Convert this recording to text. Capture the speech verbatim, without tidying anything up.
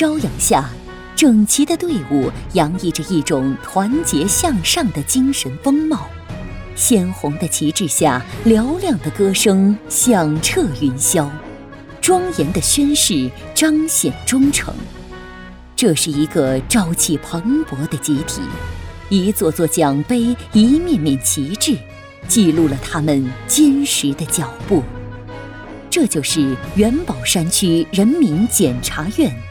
朝阳下，整齐的队伍洋溢着一种团结向上的精神风貌。鲜红的旗帜下，嘹亮的歌声响彻云霄，庄严的宣誓彰显忠诚。这是一个朝气蓬勃的集体，一座座奖杯，一面面旗帜，记录了他们坚实的脚步。这就是元宝山区人民检察院